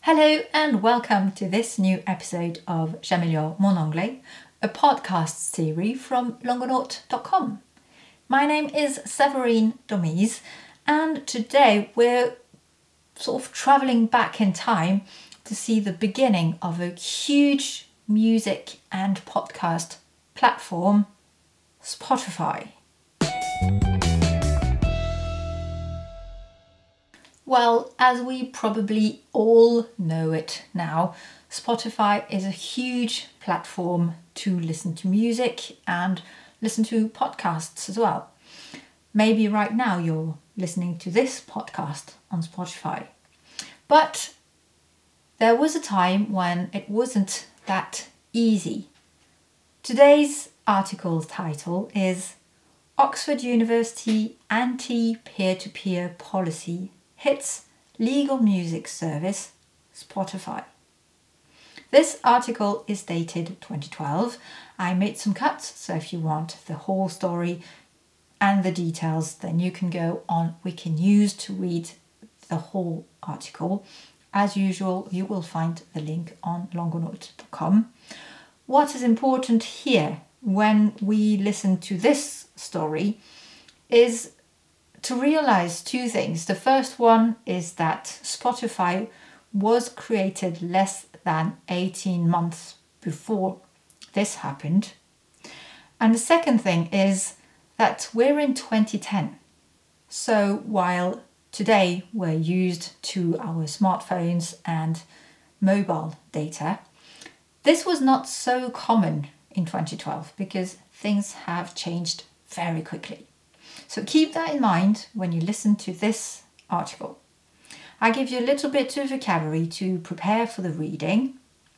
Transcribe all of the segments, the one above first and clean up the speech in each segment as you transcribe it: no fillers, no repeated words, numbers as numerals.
Hello and welcome to this new episode of J'améliore mon anglais, a podcast series from longonaut.com. My name is Séverine Domise and today we're sort of travelling back in time to see the beginning of a huge music and podcast platform, Spotify. Well, as we probably all know it now, Spotify is a huge platform to listen to music and listen to podcasts as well. Maybe right now you're listening to this podcast on Spotify. But there was a time when it wasn't that easy. Today's article title is Oxford University Anti-Peer-to-Peer Policy Hits Legal Music Service, Spotify. This article is dated 2012. I made some cuts, so if you want the whole story and the details, then you can go on Wikinews to read the whole article. As usual, you will find the link on longonaut.com. What is important here when we listen to this story is to realize two things. The first one is that Spotify was created less than 18 months before this happened. And the second thing is that we're in 2010. So while today we're used to our smartphones and mobile data, this was not so common in 2012 because things have changed very quickly. So keep that in mind when you listen to this article. I give you a little bit of vocabulary to prepare for the reading.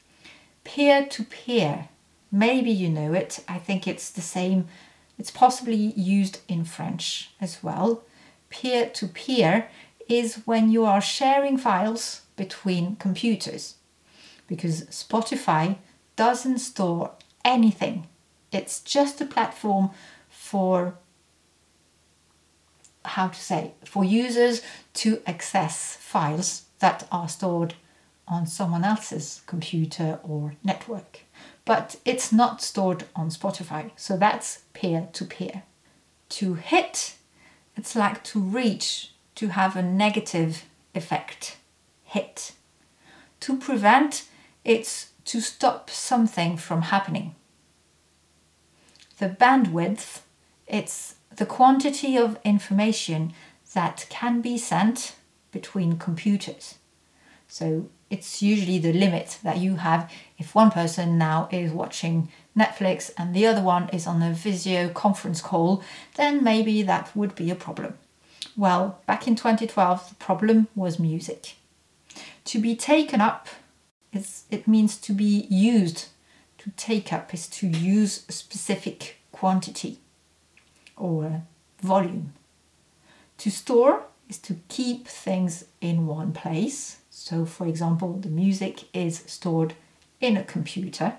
Peer-to-peer, maybe you know it. I think it's the same. It's possibly used in French as well. Peer-to-peer is when you are sharing files between computers, because Spotify doesn't store anything. It's just a platform for users to access files that are stored on someone else's computer or network. But it's not stored on Spotify, so that's peer-to-peer. To hit, it's like to reach, to have a negative effect. Hit. To prevent, it's to stop something from happening. The bandwidth, it's the quantity of information that can be sent between computers. So it's usually the limit that you have if one person now is watching Netflix and the other one is on a video conference call, then maybe that would be a problem. Well, back in 2012, the problem was music. To be taken up, it means to be used. To take up is to use a specific quantity or volume. To store is to keep things in one place. So, for example, the music is stored in a computer.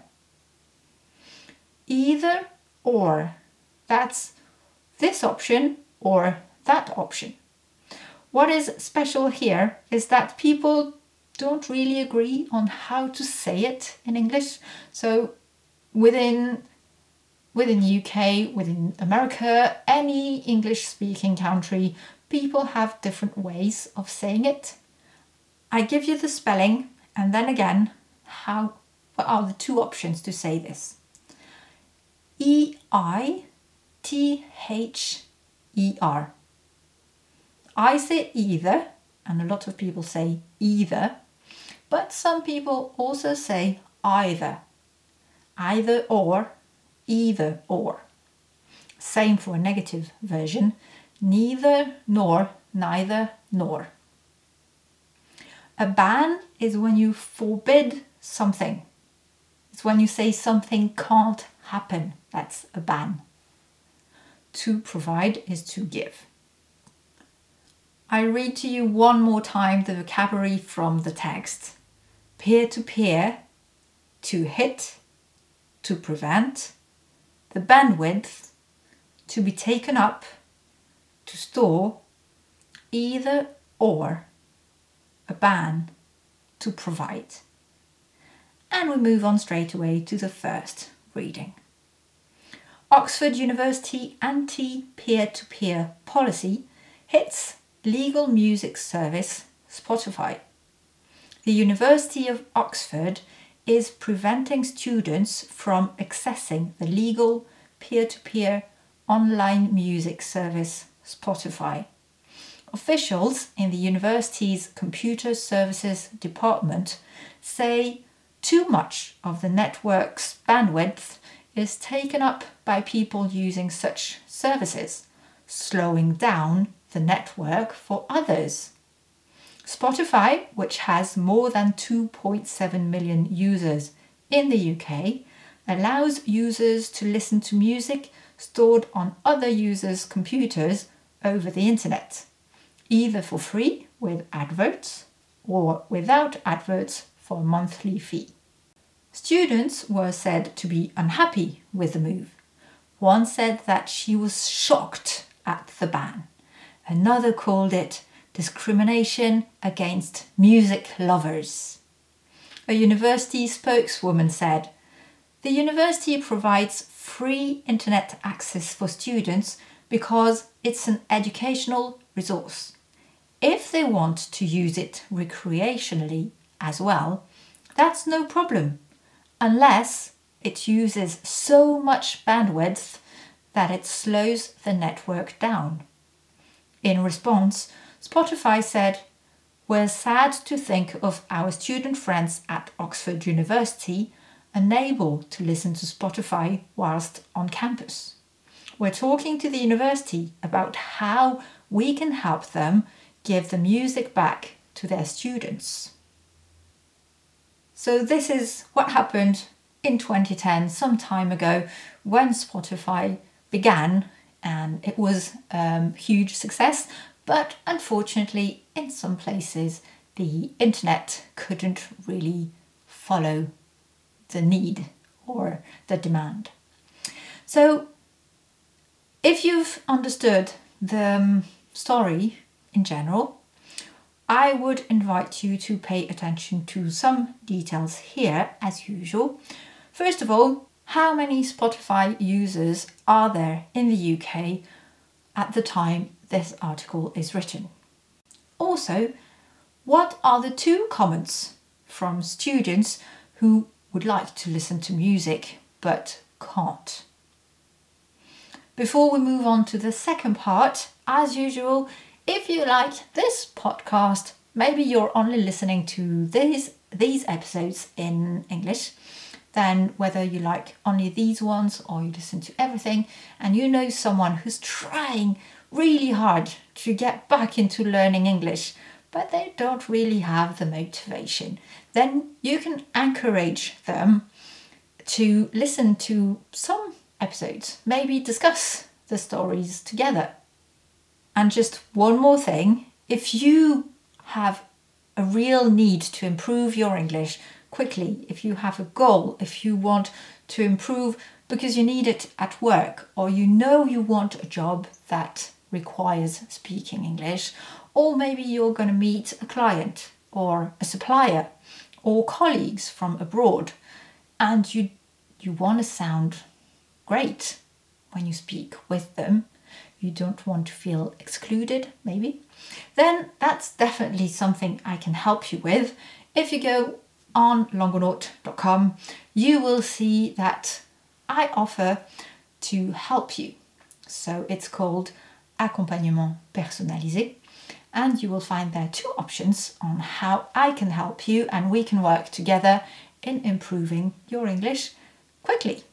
Either or, that's this option or that option. What is special here is that people don't really agree on how to say it in English. So within the UK, within America, any English-speaking country, people have different ways of saying it. I give you the spelling and then again, what are the two options to say this? E-I-T-H-E-R. I say either, and a lot of people say either, but some people also say either. Either or, either or. Same for a negative version. Neither nor, neither nor. A ban is when you forbid something. It's when you say something can't happen. That's a ban. To provide is to give. I read to you one more time the vocabulary from the text. Peer-to-peer, to hit, to prevent, the bandwidth, to be taken up, to store, either or, a ban, to provide. And we move on straight away to the first reading. Oxford University anti-peer-to-peer policy hits legal music service Spotify. The University of Oxford is preventing students from accessing the legal peer-to-peer online music service Spotify. Officials in the university's Computer Services Department say too much of the network's bandwidth is taken up by people using such services, slowing down the network for others. Spotify, which has more than 2.7 million users in the UK, allows users to listen to music stored on other users' computers over the internet, either for free with adverts or without adverts for a monthly fee. Students were said to be unhappy with the move. One said that she was shocked at the ban. Another called it discrimination against music lovers. A university spokeswoman said, "The university provides free internet access for students because it's an educational resource. If they want to use it recreationally as well, that's no problem, unless it uses so much bandwidth that it slows the network down." In response, Spotify said, "We're sad to think of our student friends at Oxford University unable to listen to Spotify whilst on campus. We're talking to the university about how we can help them give the music back to their students." So this is what happened in 2010, some time ago, when Spotify began, and it was a huge success, but unfortunately in some places the internet couldn't really follow the need or the demand. So if you've understood the story in general, I would invite you to pay attention to some details here as usual. First of all, how many Spotify users are there in the UK at the time this article is written? Also, what are the two comments from students who would like to listen to music but can't? Before we move on to the second part, as usual, if you like this podcast, maybe you're only listening to these episodes in English, then whether you like only these ones or you listen to everything, and you know someone who's trying really hard to get back into learning English, but they don't really have the motivation, then you can encourage them to listen to some episodes, maybe discuss the stories together. And just one more thing, if you have a real need to improve your English quickly, if you have a goal, if you want to improve because you need it at work, or you know you want a job that requires speaking English, or maybe you're going to meet a client or a supplier or colleagues from abroad, and you want to sound great when you speak with them, you don't want to feel excluded maybe, then that's definitely something I can help you with. If you go on longonaut.com, you will see that I offer to help you. So it's called Accompagnement Personnalisé, and you will find there two options on how I can help you and we can work together in improving your English quickly.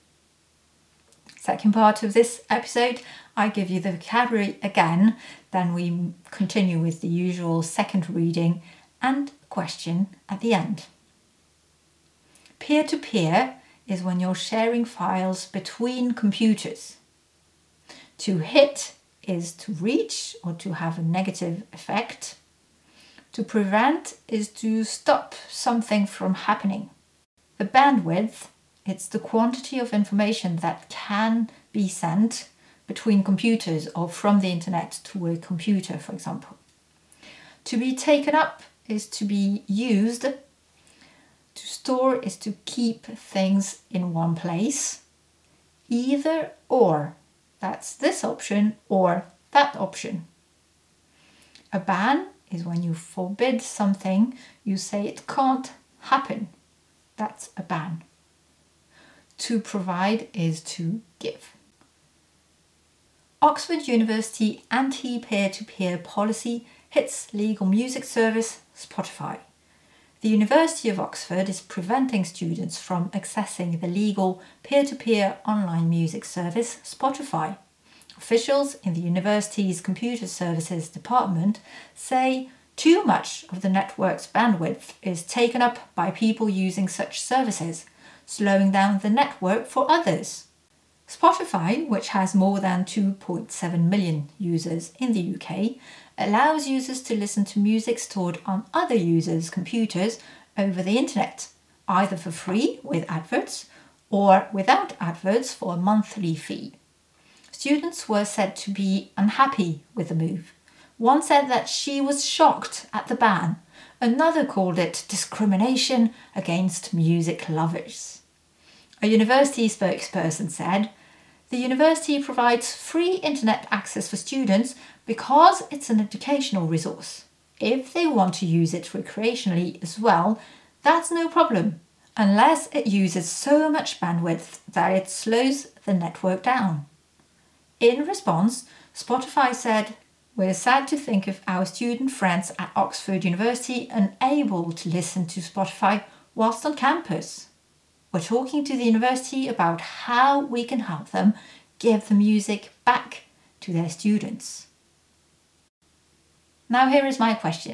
Second part of this episode, I give you the vocabulary again, then we continue with the usual second reading and question at the end. Peer-to-peer is when you're sharing files between computers. To hit is to reach or to have a negative effect. To prevent is to stop something from happening. The bandwidth, it's the quantity of information that can be sent between computers or from the internet to a computer, for example. To be taken up is to be used store is to keep things in one place. Either or. That's this option or that option. A ban is when you forbid something, you say it can't happen. That's a ban. To provide is to give. Oxford University anti-peer-to-peer policy hits legal music service Spotify. The University of Oxford is preventing students from accessing the legal peer-to-peer online music service Spotify. Officials in the university's Computer Services Department say too much of the network's bandwidth is taken up by people using such services, slowing down the network for others. Spotify, which has more than 2.7 million users in the UK, allows users to listen to music stored on other users' computers over the internet, either for free with adverts or without adverts for a monthly fee. Students were said to be unhappy with the move. One said that she was shocked at the ban. Another called it discrimination against music lovers. A university spokesperson said, "The university provides free internet access for students because it's an educational resource. If they want to use it recreationally as well, that's no problem, unless it uses so much bandwidth that it slows the network down." In response, Spotify said, "We're sad to think of our student friends at Oxford University unable to listen to Spotify whilst on campus. We're talking to the university about how we can help them give the music back to their students." Now here is my question.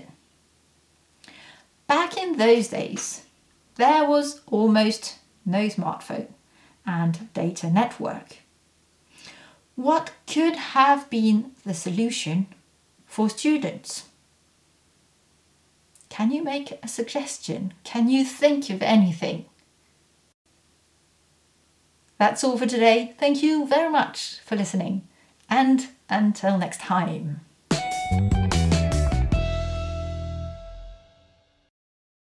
Back in those days, there was almost no smartphone and data network. What could have been the solution for students? Can you make a suggestion? Can you think of anything? That's all for today. Thank you very much for listening, and until next time.